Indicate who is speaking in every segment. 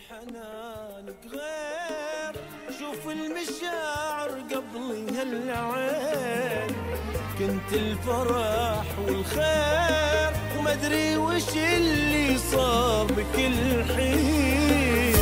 Speaker 1: الحنان غير، شوف المشاعر قبل هالعين، كنت الفرح والخير وما ادري وش اللي صار بكل حين.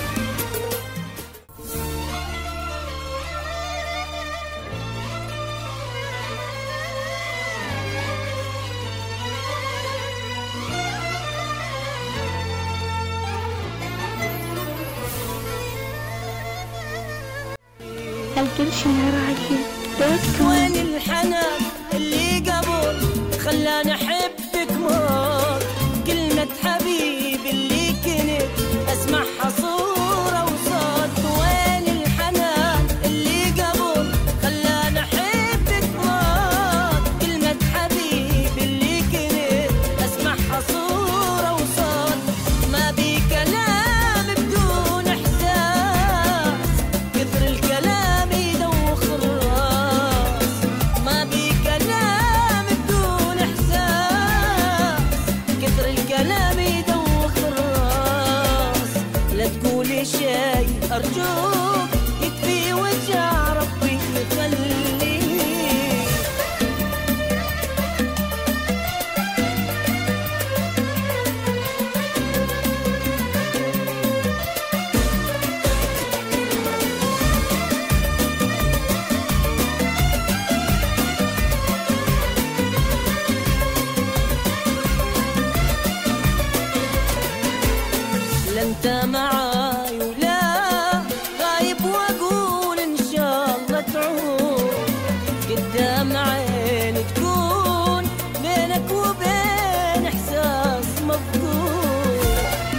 Speaker 1: وين الحنان اللي قبل خلاني احبك موت، كلمة حبيب اللي كنت اسمعها صورة وصوت. وين الحنان اللي قبل خلاني احبك موت، كلمة حبيب اللي كنت اسمعها صورة وصوت. ما بي كلام بدون احساس، كثر الكلام يدوخ الراس. ما بي كلام بدون احساس، كثر الكلام يدوخ الراس. لا تقولي شي ارجوك، يكفي وجع ربي يخليك. لا انت معاي ولا غايب، واقول ان شاء الله تعود. قدام عيني تكون بينك وبين احساس مفقود.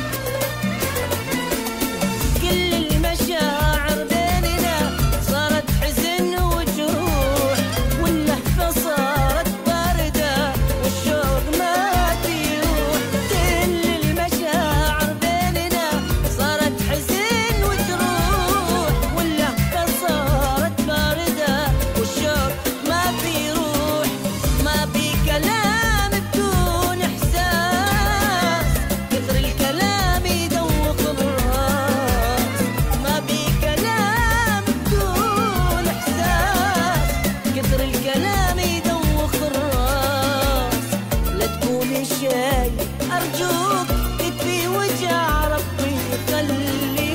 Speaker 1: كل المشاعر بيننا صارت حزن وجروح، واللهفة صارت باردة والشوق ما تروح. كل المشاعر بيننا صارت حزن وجروح، واللهفة صارت باردة والشوق ما بيروح. ما بي كلام بدون احساس، كثر الكلام يدوخ الراس. ما بي كلام بدون احساس، كثر الكلام يدوخ الراس. لا تقولي شي ارجوك، يكفي وجع ربي يخليك.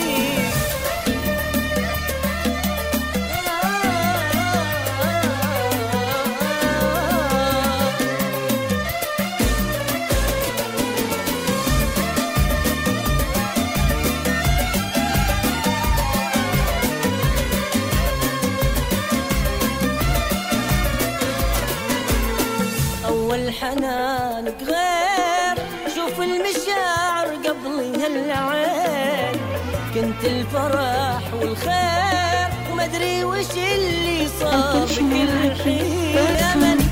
Speaker 1: أول حنانك غير، شوف المشاعر قبل هالعين، كنت الفرح والخير وما ادري وش اللي صار بكل حين.